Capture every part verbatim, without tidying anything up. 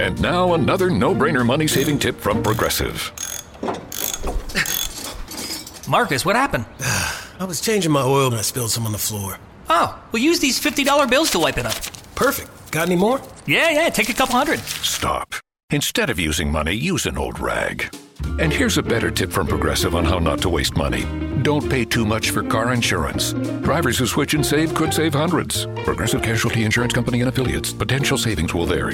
And now another no-brainer money-saving tip from Progressive. Marcus, what happened? I was changing my oil and I spilled some on the floor. Oh, we'll use these fifty dollar bills to wipe it up. Perfect. Got any more? Yeah, yeah, take a couple hundred. Stop. Instead of using money, use an old rag. And here's a better tip from Progressive on how not to waste money. Don't pay too much for car insurance. Drivers who switch and save could save hundreds. Progressive Casualty Insurance Company and Affiliates. Potential savings will vary.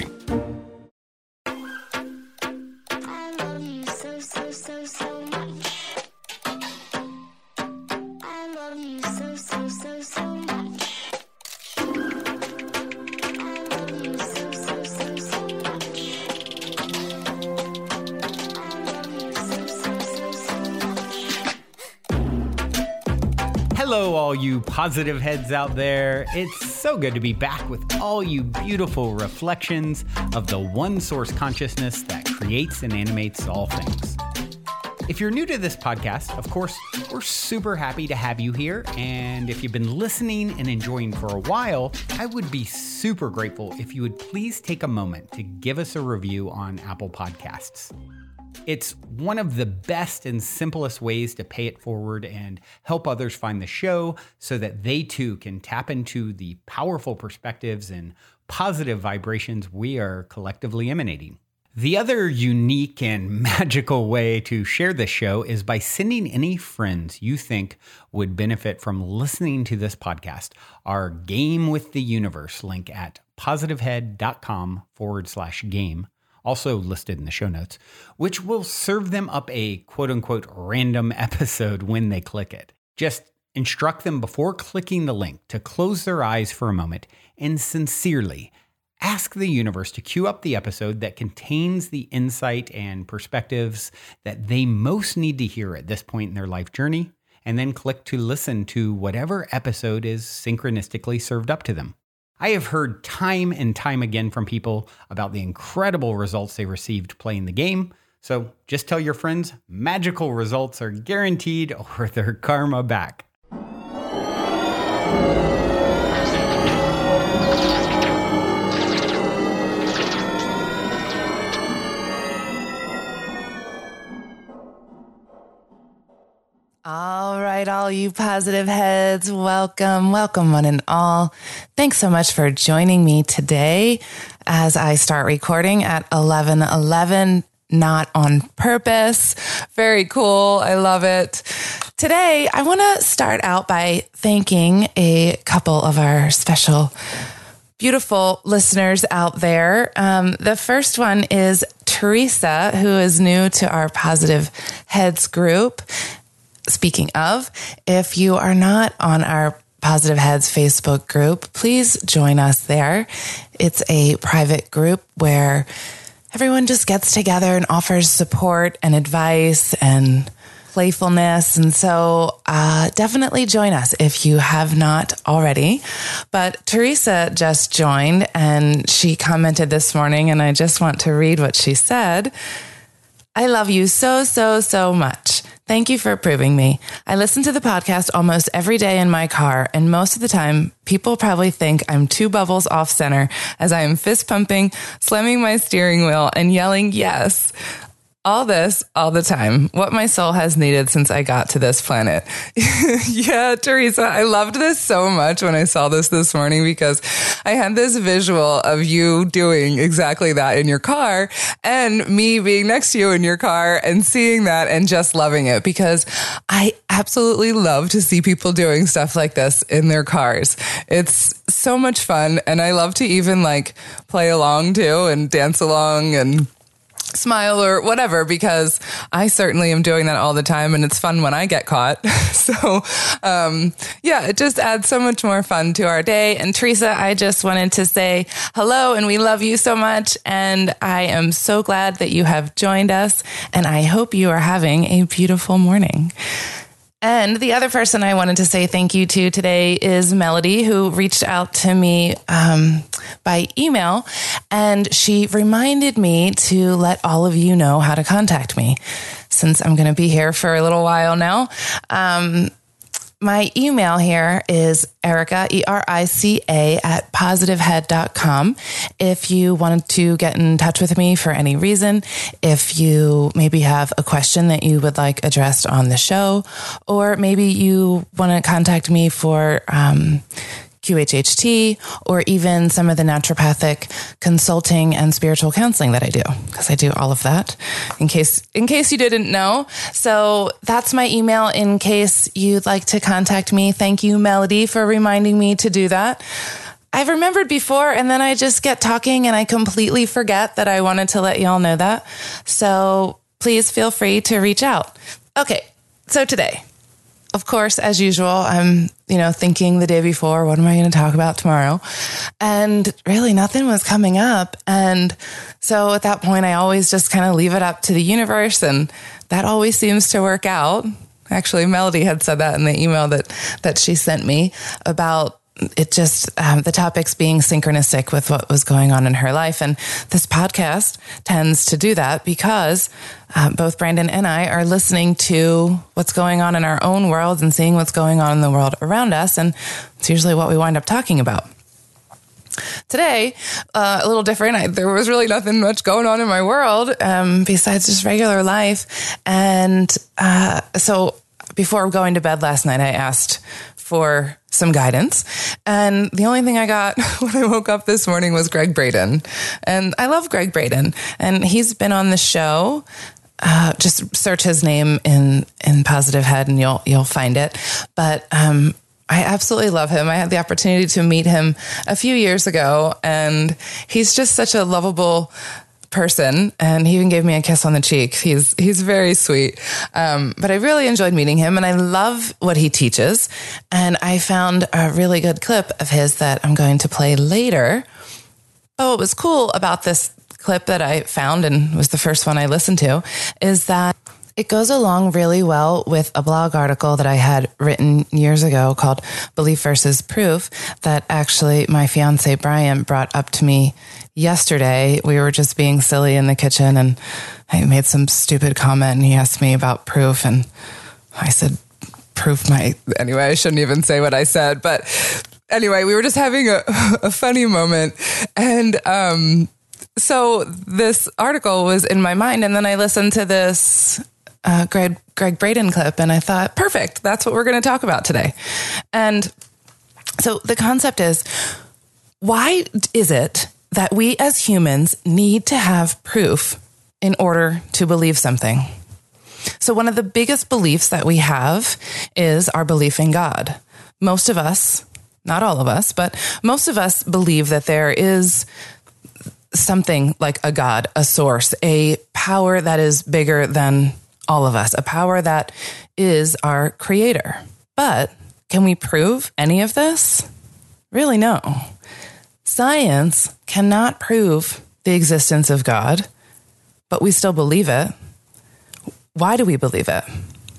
Hello, all you positive heads out there. It's so good to be back with all you beautiful reflections of the one source consciousness that creates and animates all things. If you're new to this podcast, of course, we're super happy to have you here. And if you've been listening and enjoying for a while, I would be super grateful if you would please take a moment to give us a review on Apple Podcasts. It's one of the best and simplest ways to pay it forward and help others find the show so that they too can tap into the powerful perspectives and positive vibrations we are collectively emanating. The other unique and magical way to share this show is by sending any friends you think would benefit from listening to this podcast our Game with the Universe link at positivehead.com forward slash game. Also listed in the show notes, which will serve them up a quote-unquote random episode when they click it. Just instruct them before clicking the link to close their eyes for a moment and sincerely ask the universe to queue up the episode that contains the insight and perspectives that they most need to hear at this point in their life journey, and then click to listen to whatever episode is synchronistically served up to them. I have heard time and time again from people about the incredible results they received playing the game. So just tell your friends magical results are guaranteed or their karma back. All right, all you positive heads, welcome, welcome one and all. Thanks so much for joining me today as I start recording at eleven eleven, not on purpose. Very cool. I love it. Today, I want to start out by thanking a couple of our special, beautiful listeners out there. Um, the first one is Teresa, who is new to our Positive Heads group. Speaking of, if you are not on our Positive Heads Facebook group, please join us there. It's a private group where everyone just gets together and offers support and advice and playfulness. And so uh, definitely join us if you have not already. But Teresa just joined and she commented this morning, and I just want to read what she said. I love you so, so, so much. Thank you for approving me. I listen to the podcast almost every day in my car, and most of the time, people probably think I'm two bubbles off center as I am fist pumping, slamming my steering wheel, and yelling, yes. All this, all the time. What my soul has needed since I got to this planet. Yeah, Teresa, I loved this so much when I saw this this morning because I had this visual of you doing exactly that in your car and me being next to you in your car and seeing that and just loving it because I absolutely love to see people doing stuff like this in their cars. It's so much fun. And I love to even like play along too and dance along and smile or whatever, because I certainly am doing that all the time and it's fun when I get caught. So, um, yeah, it just adds so much more fun to our day. And Teresa, I just wanted to say hello and we love you so much. And I am so glad that you have joined us and I hope you are having a beautiful morning. And the other person I wanted to say thank you to today is Melody, who reached out to me um, by email, and she reminded me to let all of you know how to contact me since I'm going to be here for a little while now. Um, my email here is Erica, E R I C A, at positive head dot com. If you wanted to get in touch with me for any reason, if you maybe have a question that you would like addressed on the show, or maybe you want to contact me for um, Q H H T, or even some of the naturopathic consulting and spiritual counseling that I do, because I do all of that, in case in case you didn't know. So that's my email in case you'd like to contact me. Thank you, Melody, for reminding me to do that. I've remembered before, and then I just get talking and I completely forget that I wanted to let y'all know that. So please feel free to reach out. Okay, so today, of course, as usual, I'm, you know, thinking the day before, what am I going to talk about tomorrow? And really nothing was coming up. And so at that point, I always just kind of leave it up to the universe. And that always seems to work out. Actually, Melody had said that in the email that, that she sent me about it just, um, the topics being synchronistic with what was going on in her life. And this podcast tends to do that because um, both Brandon and I are listening to what's going on in our own world and seeing what's going on in the world around us. And it's usually what we wind up talking about. Today, uh, a little different. I, there was really nothing much going on in my world um, besides just regular life. And uh, so before going to bed last night, I asked for some guidance. And the only thing I got when I woke up this morning was Greg Braden. And I love Greg Braden. And he's been on the show. Uh, just search his name in, in Positive Head and you'll, you'll find it. But, um, I absolutely love him. I had the opportunity to meet him a few years ago, and he's just such a lovable person, and he even gave me a kiss on the cheek. He's he's very sweet. Um, but I really enjoyed meeting him, and I love what he teaches. And I found a really good clip of his that I'm going to play later. But what was cool about this clip that I found, and was the first one I listened to, is that it goes along really well with a blog article that I had written years ago called Belief versus Proof that actually my fiance Brian brought up to me yesterday. We were just being silly in the kitchen and I made some stupid comment and he asked me about proof and I said, proof my, anyway, I shouldn't even say what I said, but anyway, we were just having a, a funny moment. And, um, so this article was in my mind and then I listened to this Uh, Greg, Greg Braden clip. And I thought, perfect. That's what we're going to talk about today. And so the concept is, why is it that we as humans need to have proof in order to believe something? So one of the biggest beliefs that we have is our belief in God. Most of us, not all of us, but most of us believe that there is something like a God, a source, a power that is bigger than all of us, a power that is our creator. But can we prove any of this? Really, no. Science cannot prove the existence of God, but we still believe it. Why do we believe it?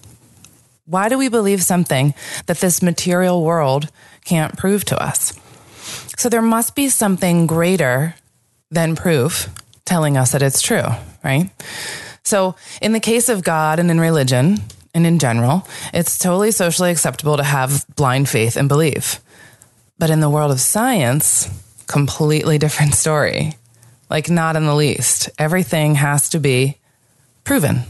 Why do we believe something that this material world can't prove to us? So there must be something greater than proof telling us that it's true, right? So in the case of God and in religion and in general, it's totally socially acceptable to have blind faith and belief. But in the world of science, completely different story. Like not in the least. Everything has to be proven.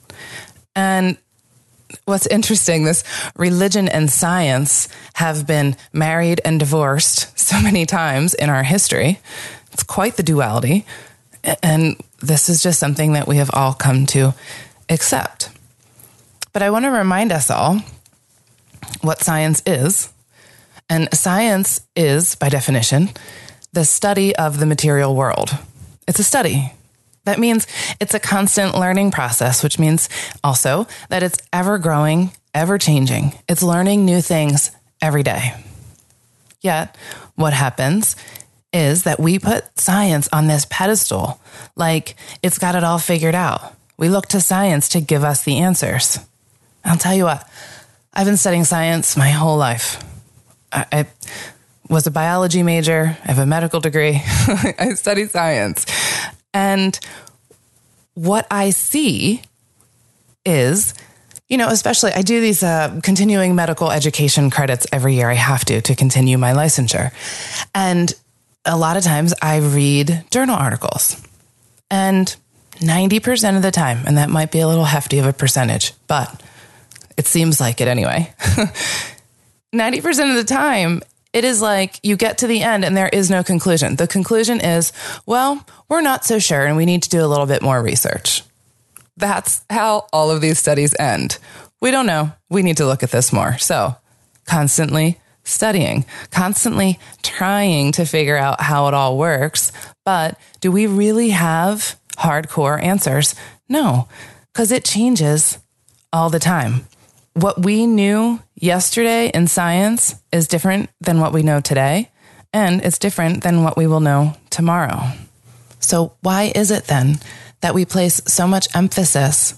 And what's interesting, this religion and science have been married and divorced so many times in our history. It's quite the duality. And this is just something that we have all come to accept. But I want to remind us all what science is. And science is, by definition, the study of the material world. It's a study. That means it's a constant learning process, which means also that it's ever growing, ever changing. It's learning new things every day. Yet, what happens is that we put science on this pedestal, like it's got it all figured out. We look to science to give us the answers. I'll tell you what, I've been studying science my whole life. I, I was a biology major. I have a medical degree. I study science. And what I see is, you know, especially I do these uh, continuing medical education credits every year. I have to, to continue my licensure. And a lot of times I read journal articles, and ninety percent of the time, and that might be a little hefty of a percentage, but it seems like it anyway. ninety percent of the time, it is like you get to the end and there is no conclusion. The conclusion is, well, we're not so sure and we need to do a little bit more research. That's how all of these studies end. We don't know. We need to look at this more. So constantly studying, constantly trying to figure out how it all works. But do we really have hardcore answers? No, because it changes all the time. What we knew yesterday in science is different than what we know today, and it's different than what we will know tomorrow. So why is it then that we place so much emphasis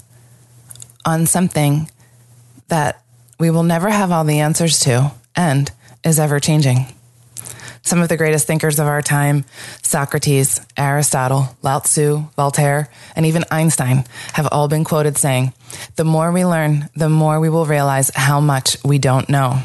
on something that we will never have all the answers to and is ever changing? Some of the greatest thinkers of our time, Socrates, Aristotle, Lao Tzu, Voltaire, and even Einstein, have all been quoted saying, "The more we learn, the more we will realize how much we don't know."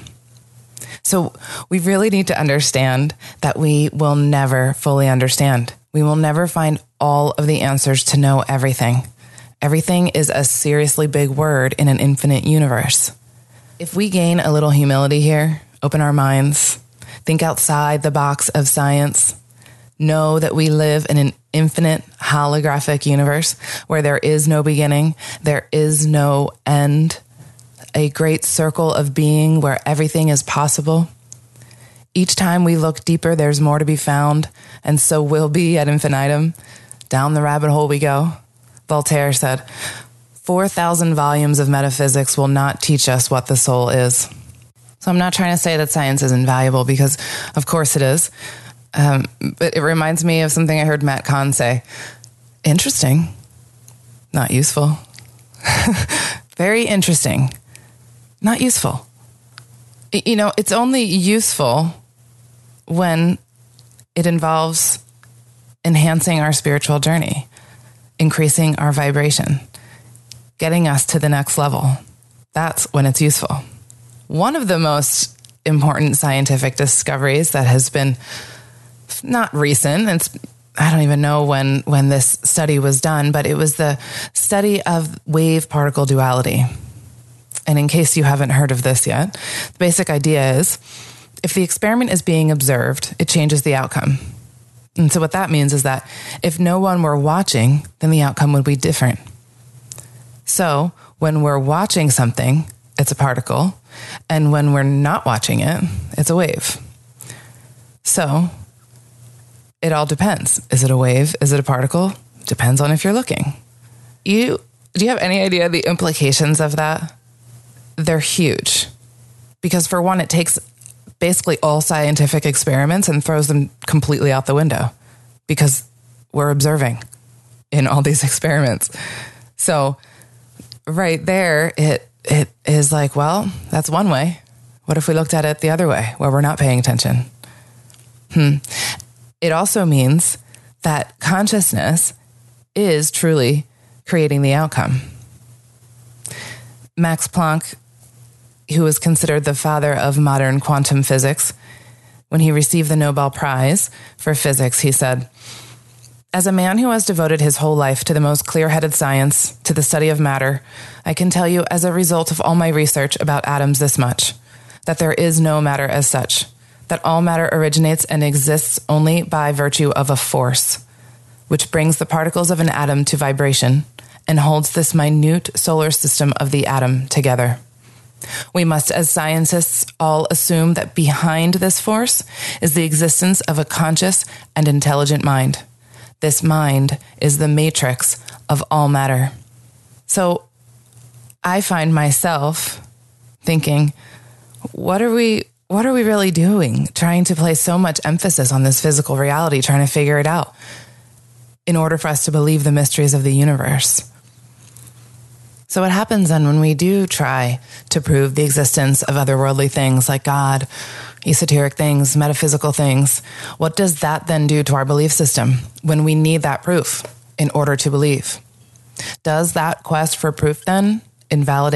So we really need to understand that we will never fully understand. We will never find all of the answers to know everything. Everything is a seriously big word in an infinite universe. If we gain a little humility here, open our minds, think outside the box of science, know that we live in an infinite holographic universe where there is no beginning, there is no end, a great circle of being where everything is possible. Each time we look deeper, there's more to be found, and so will be ad infinitum. Down the rabbit hole we go. Voltaire said, four thousand volumes of metaphysics will not teach us what the soul is. So I'm not trying to say that science is invaluable, because of course it is. Um, but it reminds me of something I heard Matt Kahn say. Interesting, not useful. Very interesting, not useful. You know, it's only useful when it involves enhancing our spiritual journey, increasing our vibration, getting us to the next level. That's when it's useful. One of the most important scientific discoveries that has been not recent, it's, I don't even know when, when this study was done, but it was the study of wave-particle duality. And in case you haven't heard of this yet, the basic idea is if the experiment is being observed, it changes the outcome. And so what that means is that if no one were watching, then the outcome would be different. So when we're watching something, it's a particle. And when we're not watching it, it's a wave. So it all depends. Is it a wave? Is it a particle? Depends on if you're looking. You, do you have any idea the implications of that? They're huge. Because for one, it takes basically all scientific experiments and throws them completely out the window, because we're observing in all these experiments. So right there, it it is like, well, that's one way. What if we looked at it the other way, where we're not paying attention? Hmm. It also means that consciousness is truly creating the outcome. Max Planck, who was considered the father of modern quantum physics, when he received the Nobel Prize for physics, he said, "As a man who has devoted his whole life to the most clear-headed science, to the study of matter, I can tell you as a result of all my research about atoms this much, that there is no matter as such, that all matter originates and exists only by virtue of a force, which brings the particles of an atom to vibration and holds this minute solar system of the atom together. We must, as scientists, all assume that behind this force is the existence of a conscious and intelligent mind. This mind is the matrix of all matter." So I find myself thinking, what are we, what are we really doing? Trying to place so much emphasis on this physical reality, trying to figure it out in order for us to believe the mysteries of the universe. So what happens then when we do try to prove the existence of otherworldly things like God, esoteric things, metaphysical things? What does that then do to our belief system when we need that proof in order to believe? Does that quest for proof then invalidate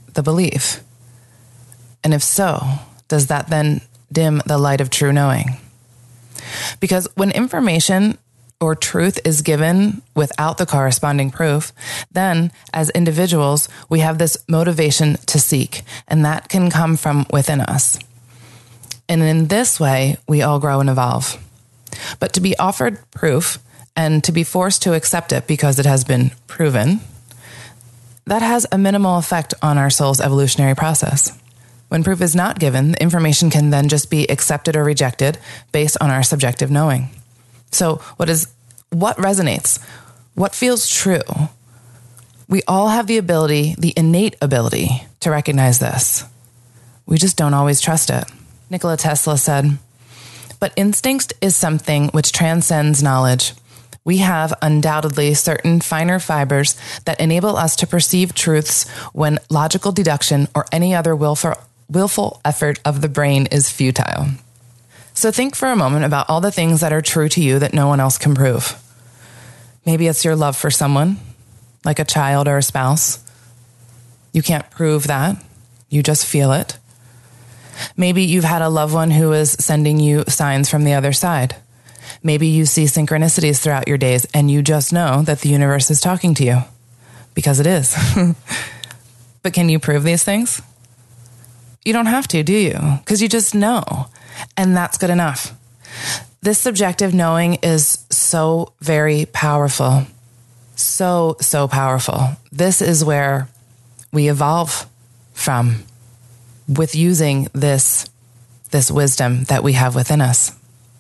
the belief? And if so, does that then dim the light of true knowing? Because when information or truth is given without the corresponding proof, then as individuals, we have this motivation to seek, and that can come from within us. And in this way, we all grow and evolve. But to be offered proof and to be forced to accept it because it has been proven, that has a minimal effect on our soul's evolutionary process. When proof is not given, the information can then just be accepted or rejected based on our subjective knowing. So what is, what resonates? What feels true? We all have the ability, the innate ability to recognize this. We just don't always trust it. Nikola Tesla said, "But instinct is something which transcends knowledge. We have undoubtedly certain finer fibers that enable us to perceive truths when logical deduction or any other willful, willful effort of the brain is futile." So think for a moment about all the things that are true to you that no one else can prove. Maybe it's your love for someone, like a child or a spouse. You can't prove that. You just feel it. Maybe you've had a loved one who is sending you signs from the other side. Maybe you see synchronicities throughout your days and you just know that the universe is talking to you, because it is. But can you prove these things? You don't have to, do you? Because you just know. And that's good enough. This subjective knowing is so very powerful. So, so powerful. This is where we evolve from, with using this, this wisdom that we have within us.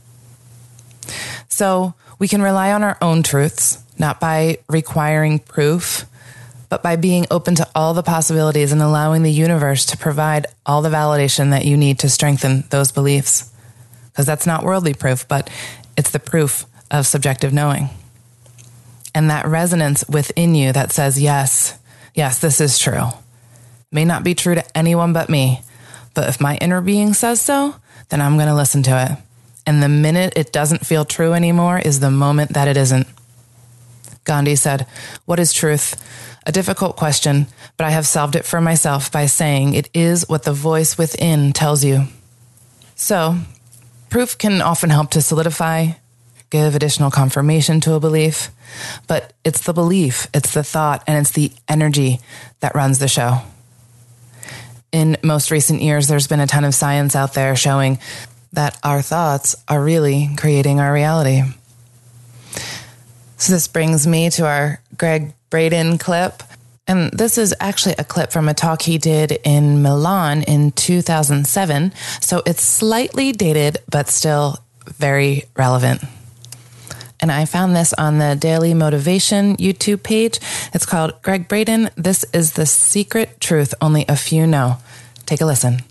So we can rely on our own truths, not by requiring proof, but by being open to all the possibilities and allowing the universe to provide all the validation that you need to strengthen those beliefs. Because that's not worldly proof, but it's the proof of subjective knowing. And that resonance within you that says, yes, yes, this is true. It may not be true to anyone but me, but if my inner being says so, then I'm going to listen to it. And the minute it doesn't feel true anymore is the moment that it isn't. Gandhi said, "What is truth? A difficult question, but I have solved it for myself by saying it is what the voice within tells you." So, proof can often help to solidify, give additional confirmation to a belief, but it's the belief, it's the thought, and it's the energy that runs the show. In most recent years, there's been a ton of science out there showing that our thoughts are really creating our reality. So this brings me to our Gregg Braden clip. And this is actually a clip from a talk he did in Milan in two thousand seven. So it's slightly dated, but still very relevant. And I found this on the Daily Motivation YouTube page. It's called Gregg Braden, This is the Secret Truth Only a Few Know. Take a listen.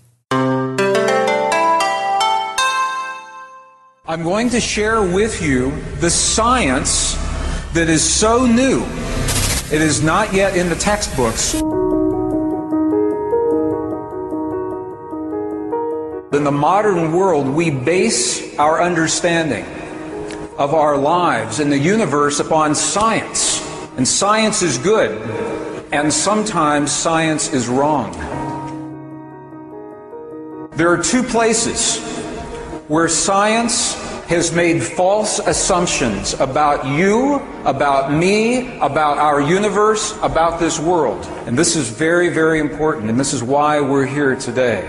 I'm going to share with you the science that is so new, it is not yet in the textbooks. In the modern world, we base our understanding of our lives and the universe upon science. And science is good, and sometimes science is wrong. There are two places where science has made false assumptions about you, about me, about our universe, about this world. And this is very, very important, and this is why we're here today.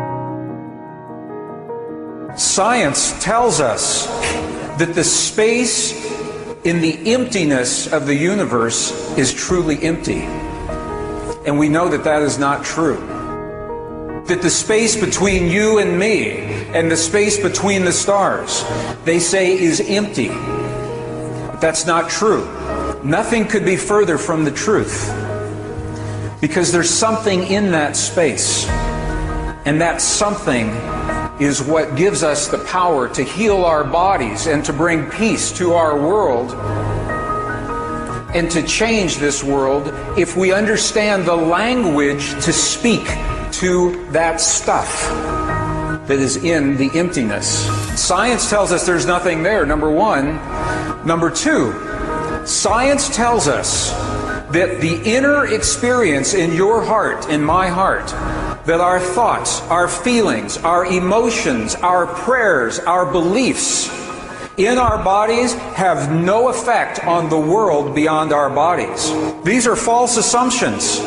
Science tells us that the space in the emptiness of the universe is truly empty. And we know that that is not true. That the space between you and me and the space between the stars, they say, is empty. But that's not true. Nothing could be further from the truth. Because there's something in that space. And that something is what gives us the power to heal our bodies and to bring peace to our world and to change this world if we understand the language to speak to that stuff that is in the emptiness. Science tells us there's nothing there, number one. Number two, science tells us that the inner experience in your heart, in my heart, that our thoughts, our feelings, our emotions, our prayers, our beliefs in our bodies have no effect on the world beyond our bodies. These are false assumptions.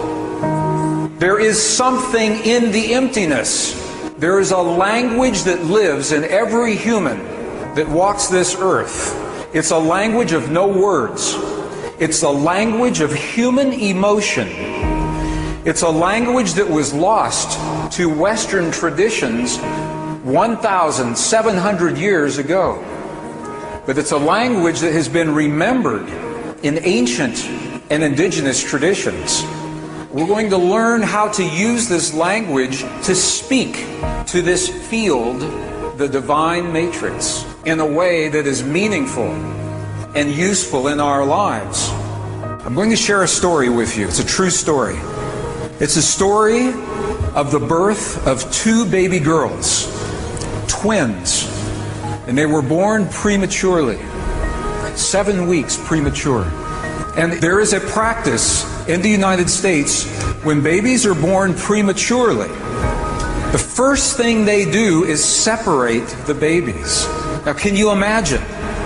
There is something in the emptiness. There is a language that lives in every human that walks this earth. It's a language of no words. It's a language of human emotion. It's a language that was lost to Western traditions one thousand seven hundred years ago. But it's a language that has been remembered in ancient and indigenous traditions. We're going to learn how to use this language to speak to this field, the divine matrix, in a way that is meaningful and useful in our lives. I'm going to share a story with you. It's a true story. It's a story of the birth of two baby girls, twins, and they were born prematurely, seven weeks premature. And there is a practice in the United States when babies are born prematurely. The first thing they do is separate the babies. Now, can you imagine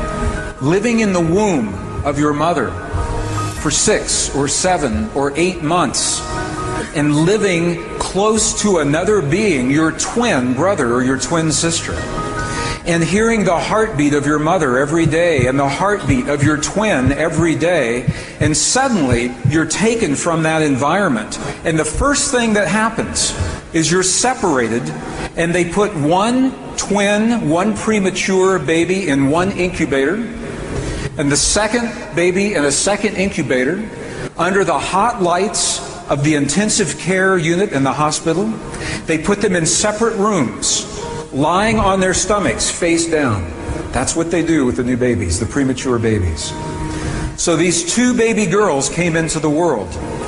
living in the womb of your mother for six or seven or eight months and living close to another being, your twin brother or your twin sister, and hearing the heartbeat of your mother every day and the heartbeat of your twin every day, and suddenly you're taken from that environment, and the first thing that happens is you're separated, and they put one twin, one premature baby in one incubator, and the second baby in a second incubator under the hot lights of the intensive care unit in the hospital. They put them in separate rooms, lying on their stomachs face down. That's what they do with the new babies, the premature babies. So these two baby girls came into the world,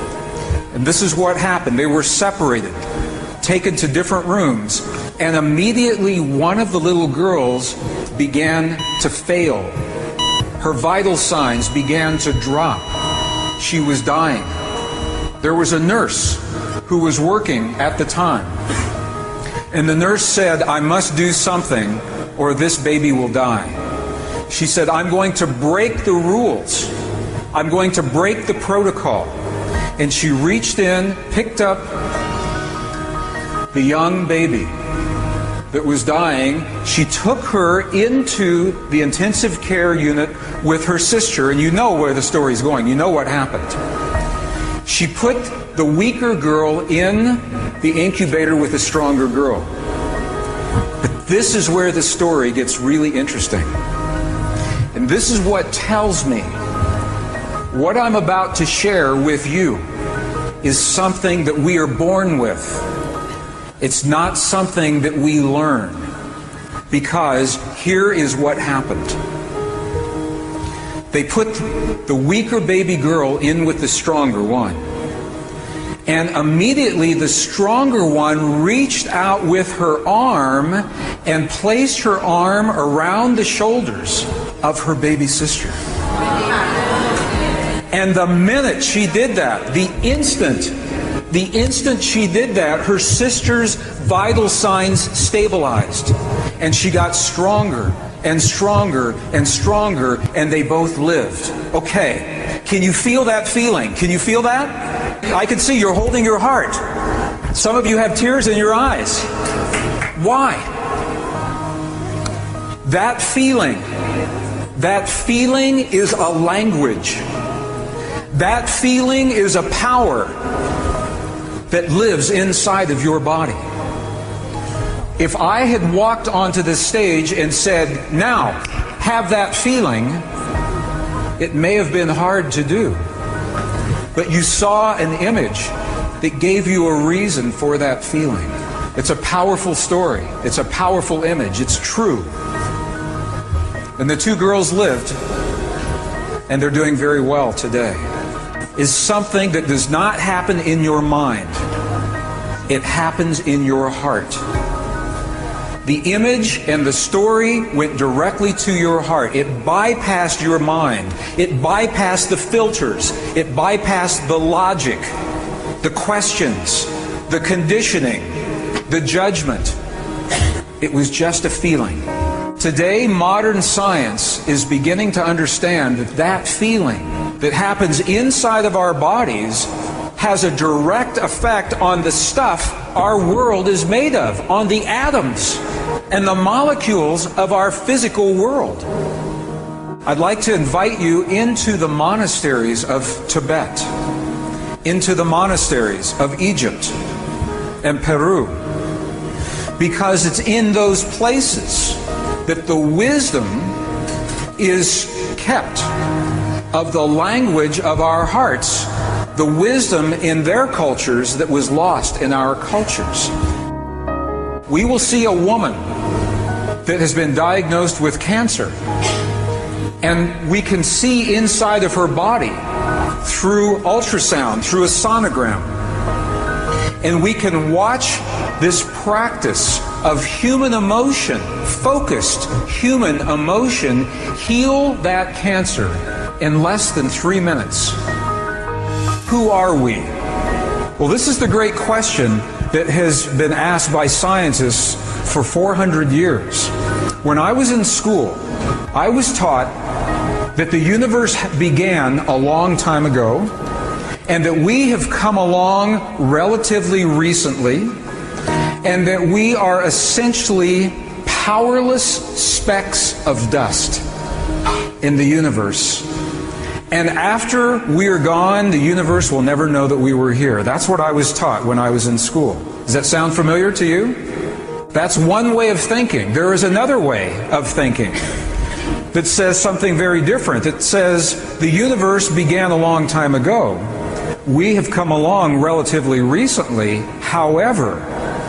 and this is what happened. They were separated, taken to different rooms, and immediately one of the little girls began to fail. Her vital signs began to drop. She was dying. There was a nurse who was working at the time, and the nurse said, "I must do something or this baby will die." She said, "I'm going to break the rules. I'm going to break the protocol." And she reached in, picked up the young baby that was dying. She took her into the intensive care unit with her sister, and you know where the story's going. You know what happened. She put the weaker girl in the incubator with the stronger girl. But this is where the story gets really interesting. And this is what tells me what I'm about to share with you is something that we are born with. It's not something that we learn. Because here is what happened. They put the weaker baby girl in with the stronger one. And immediately the stronger one reached out with her arm and placed her arm around the shoulders of her baby sister. And the minute she did that, the instant, the instant she did that, her sister's vital signs stabilized. And she got stronger and stronger and stronger, and they both lived. Okay, can you feel that feeling? Can you feel that? I can see you're holding your heart. Some of you have tears in your eyes. Why? That feeling, that feeling is a language. That feeling is a power that lives inside of your body. If I had walked onto this stage and said, "Now, have that feeling," it may have been hard to do. But you saw an image that gave you a reason for that feeling. It's a powerful story. It's a powerful image. It's true. And the two girls lived, and they're doing very well today. Is something that does not happen in your mind. It happens in your heart. The image and the story went directly to your heart. It bypassed your mind. It bypassed the filters. It bypassed the logic, the questions, the conditioning, the judgment. It was just a feeling. Today, modern science is beginning to understand that that feeling that happens inside of our bodies has a direct effect on the stuff our world is made of, on the atoms and the molecules of our physical world. I'd like to invite you into the monasteries of Tibet, into the monasteries of Egypt and Peru, because it's in those places that the wisdom is kept of the language of our hearts, the wisdom in their cultures that was lost in our cultures. We will see a woman that has been diagnosed with cancer, and we can see inside of her body through ultrasound, through a sonogram, and we can watch this practice of human emotion, focused human emotion, heal that cancer in less than three minutes. Who are we? Well, this is the great question that has been asked by scientists for four hundred years. When I was in school, I was taught that the universe began a long time ago and that we have come along relatively recently, and that we are essentially powerless specks of dust in the universe. And after we are gone, the universe will never know that we were here. That's what I was taught when I was in school. Does that sound familiar to you? That's one way of thinking. There is another way of thinking that says something very different. It says the universe began a long time ago. We have come along relatively recently. However,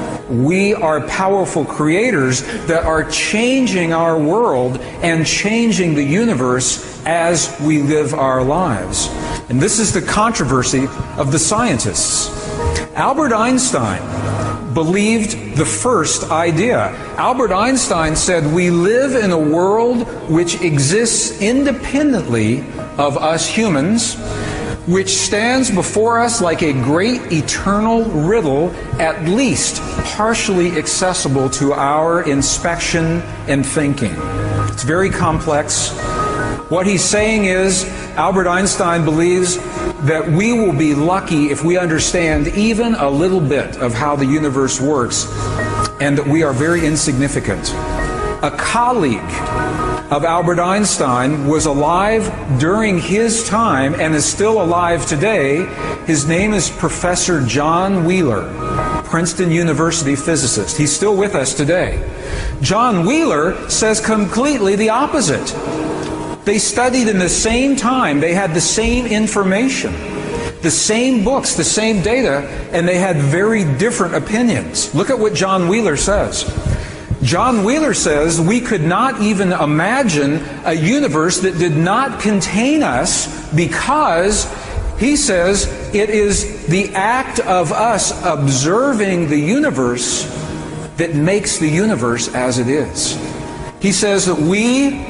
we are powerful creators that are changing our world and changing the universe as we live our lives. And this is the controversy of the scientists. Albert Einstein believed the first idea. Albert Einstein said we live in a world which exists independently of us humans, which stands before us like a great eternal riddle, at least partially accessible to our inspection and thinking. It's very complex. What he's saying is, Albert Einstein believes that we will be lucky if we understand even a little bit of how the universe works, and that we are very insignificant. A colleague of Albert Einstein was alive during his time and is still alive today. His name is Professor John Wheeler, Princeton University physicist. He's still with us today. John Wheeler says completely the opposite. They studied in the same time, they had the same information, the same books, the same data, and they had very different opinions. Look at what John Wheeler says. John Wheeler says we could not even imagine a universe that did not contain us, because he says it is the act of us observing the universe that makes the universe as it is. He says that we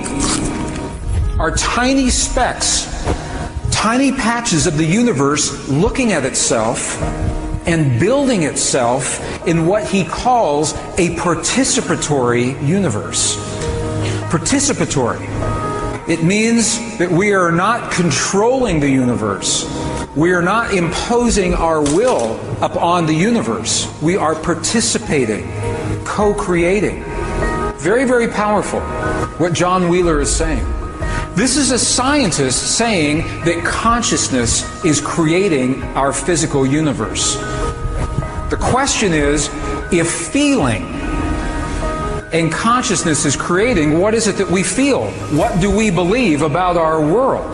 are tiny specks, tiny patches of the universe looking at itself and building itself in what he calls a participatory universe. Participatory. It means that we are not controlling the universe. We are not imposing our will upon the universe. We are participating, co-creating. Very, very powerful, what John Wheeler is saying. This is a scientist saying that consciousness is creating our physical universe. The question is, if feeling and consciousness is creating, what is it that we feel? What do we believe about our world?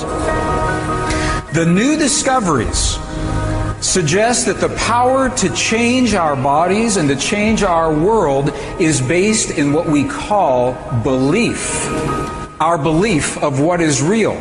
The new discoveries suggest that the power to change our bodies and to change our world is based in what we call belief. Our belief of what is real.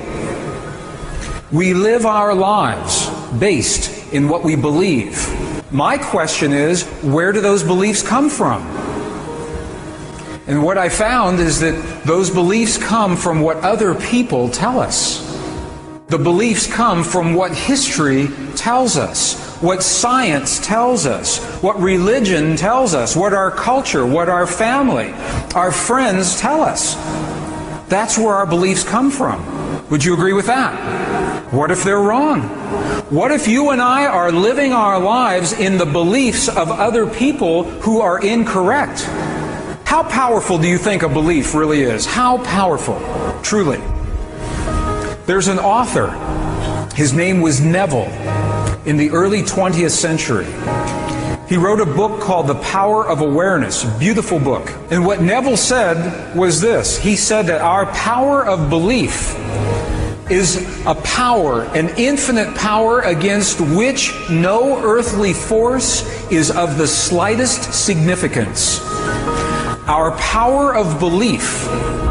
We live our lives based in what we believe. My question is, where do those beliefs come from? And what I found is that those beliefs come from what other people tell us. The beliefs come from what history tells us, what science tells us, what religion tells us, what our culture, what our family, our friends tell us. That's where our beliefs come from. Would you agree with that? What if they're wrong? What if you and I are living our lives in the beliefs of other people who are incorrect? How powerful do you think a belief really is? How powerful, truly? There's an author. His name was Neville in the early twentieth century. He wrote a book called The Power of Awareness, a beautiful book. And what Neville said was this. He said that our power of belief is a power, an infinite power against which no earthly force is of the slightest significance. Our power of belief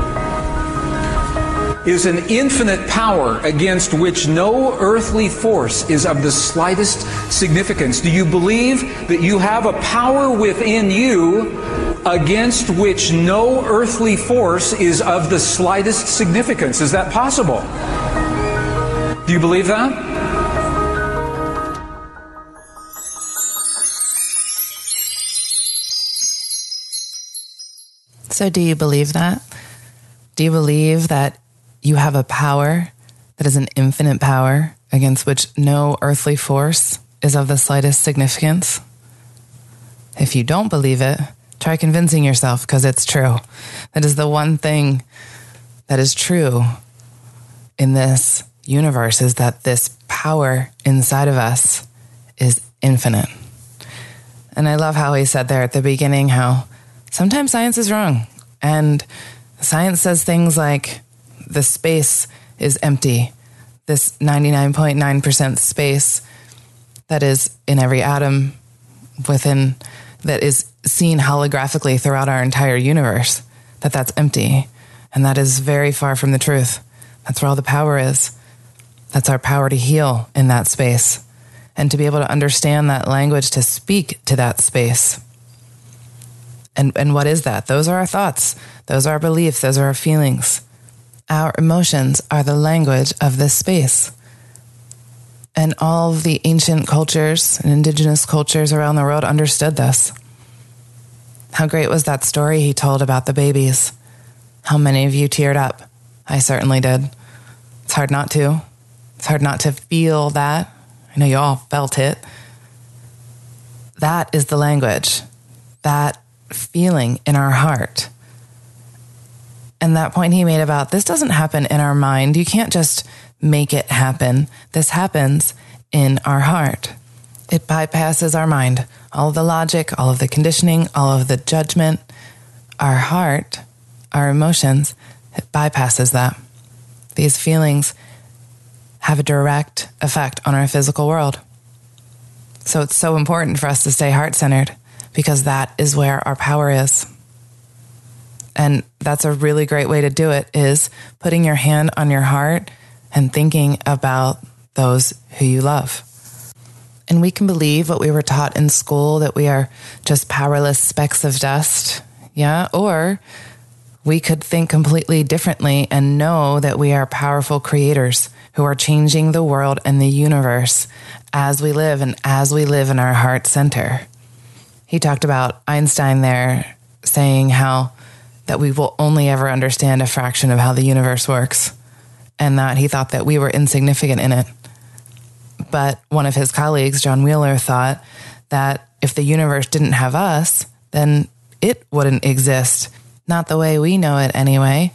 is an infinite power against which no earthly force is of the slightest significance. Do you believe that you have a power within you against which no earthly force is of the slightest significance? Is that possible? Do you believe that? So do you believe that? Do you believe that you have a power that is an infinite power against which no earthly force is of the slightest significance? If you don't believe it, try convincing yourself, because it's true. That is the one thing that is true in this universe, is that this power inside of us is infinite. And I love how he said there at the beginning how sometimes science is wrong. And science says things like, the space is empty. This ninety-nine point nine percent space that is in every atom within, that is seen holographically throughout our entire universe, that that's empty. And that is very far from the truth. That's where all the power is. That's our power to heal in that space. And to be able to understand that language, to speak to that space. And, and what is that? Those are our thoughts. Those are our beliefs. Those are our feelings. Our emotions are the language of this space. And all of the ancient cultures and indigenous cultures around the world understood this. How great was that story he told about the babies? How many of you teared up? I certainly did. It's hard not to. It's hard not to feel that. I know you all felt it. That is the language. That feeling in our heart. And that point he made about this doesn't happen in our mind. You can't just make it happen. This happens in our heart. It bypasses our mind. All of the logic, all of the conditioning, all of the judgment. Our heart, our emotions, it bypasses that. These feelings have a direct effect on our physical world. So it's so important for us to stay heart-centered, because that is where our power is. And that's a really great way to do it, is putting your hand on your heart and thinking about those who you love. And we can believe what we were taught in school, that we are just powerless specks of dust. Yeah. Or we could think completely differently and know that we are powerful creators who are changing the world and the universe as we live, and as we live in our heart center. He talked about Einstein there saying how that we will only ever understand a fraction of how the universe works, and that he thought that we were insignificant in it. But one of his colleagues, John Wheeler, thought that if the universe didn't have us, then it wouldn't exist. Not the way we know it anyway.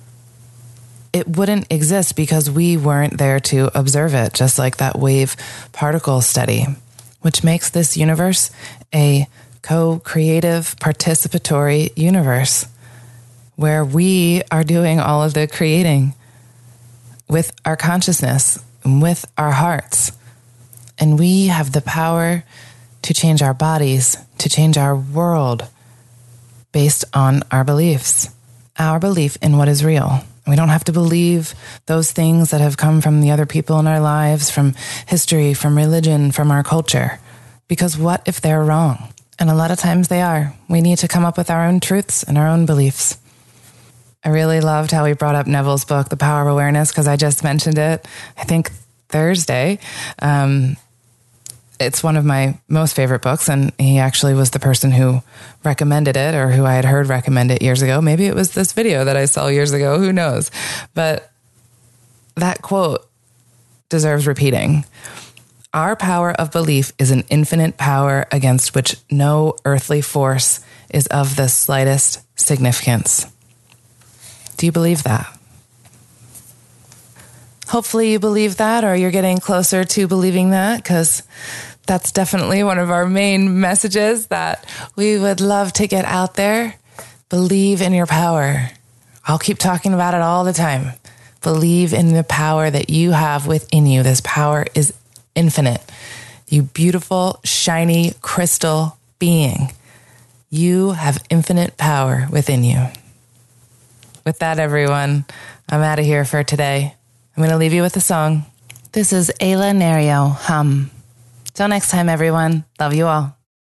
It wouldn't exist because we weren't there to observe it, just like that wave particle study, which makes this universe a co-creative, participatory universe, where we are doing all of the creating with our consciousness, with our hearts. And we have the power to change our bodies, to change our world based on our beliefs, our belief in what is real. We don't have to believe those things that have come from the other people in our lives, from history, from religion, from our culture. Because what if they're wrong? And a lot of times they are. We need to come up with our own truths and our own beliefs. I really loved how he brought up Neville's book, The Power of Awareness, because I just mentioned it, I think Thursday. Um, it's one of my most favorite books, and he actually was the person who recommended it, or who I had heard recommend it years ago. Maybe it was this video that I saw years ago, who knows? But that quote deserves repeating. Our power of belief is an infinite power against which no earthly force is of the slightest significance. Do you believe that? Hopefully you believe that, or you're getting closer to believing that, because that's definitely one of our main messages that we would love to get out there. Believe in your power. I'll keep talking about it all the time. Believe in the power that you have within you. This power is infinite. You beautiful, shiny, crystal being. You have infinite power within you. With that, everyone, I'm out of here for today. I'm going to leave you with a song. This is Ayla Nerio, Hum. Till next time, everyone. Love you all.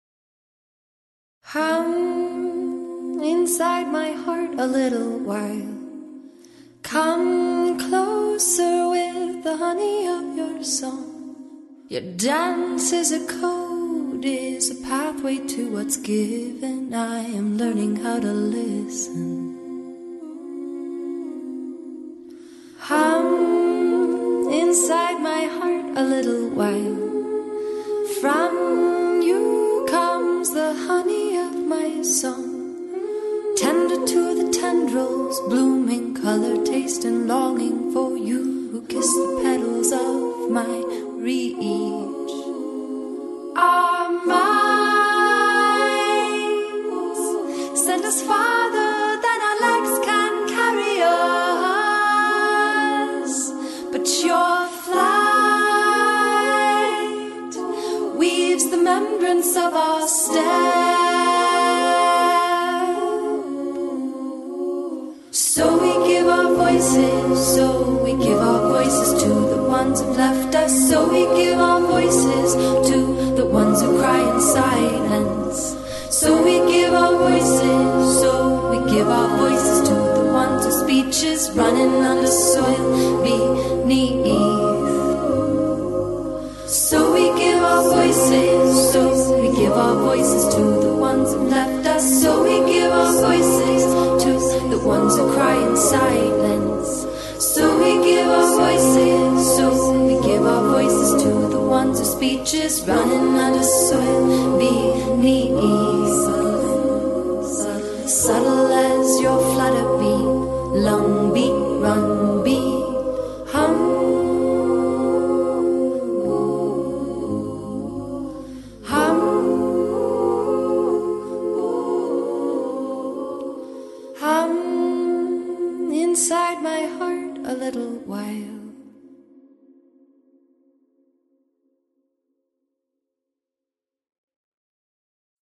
Hum inside my heart a little while. Come closer with the honey of your song. Your dance is a code, is a pathway to what's given. I am learning how to listen. Hum inside my heart a little while. From you comes the honey of my song. Tender to the tendrils, blooming color, taste and longing for you who kiss the petals of my reach. Our minds send us farther than our legs can carry us, but your flight weaves the membranes of our step. So we give our voices, so we give our voices to the ones who've left us. So we give our voices to the ones who cry in silence. So we give our voices, so we give our voices to the ones whose speech is running under soil beneath. So we give our voices, so we give our voices to the ones who left us. So we give our voices to the ones who cry in silence. So we give our voices, so we give our voices to the ones whose speech is running under soil beneath.